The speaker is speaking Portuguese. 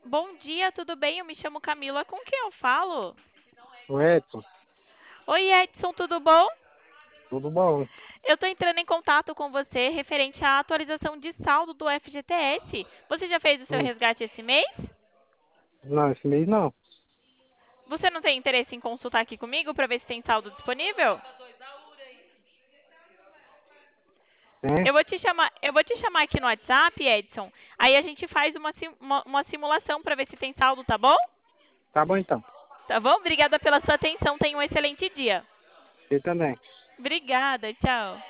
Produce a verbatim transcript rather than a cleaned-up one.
Bom dia, tudo bem? Eu me chamo Camila. Com quem eu falo? O Edson, Oi, Edson, tudo bom? tudo bom? Eu estou entrando em contato com você referente à atualização de saldo do F G T S. Você já fez o seu Hum, resgate esse mês? Não, esse mês não. Você não tem interesse em consultar aqui comigo para ver se tem saldo disponível? Tem? Eu vou te chamar, eu vou te chamar aqui no WhatsApp, Edson. Aí a gente faz uma, sim- uma, uma simulação para ver se tem saldo, tá bom? Tá bom então. Tá bom? Obrigada pela sua atenção. Tenha um excelente dia. Você também. Obrigada, tchau.